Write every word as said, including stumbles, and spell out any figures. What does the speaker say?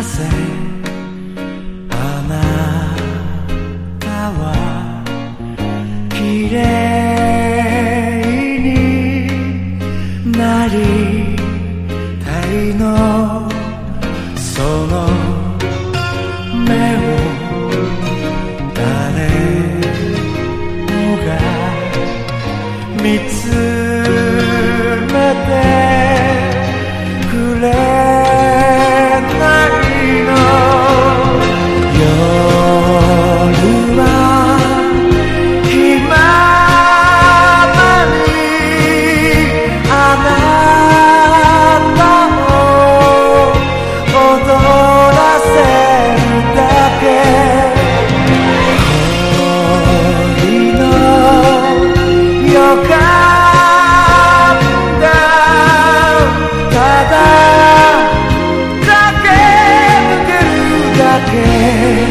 ぜあなたは綺麗になりたいのその目を誰もが見つめてくれないの夜は気ままにあなたを踊らせるだけ恋の予感だただ駆け抜けるだけ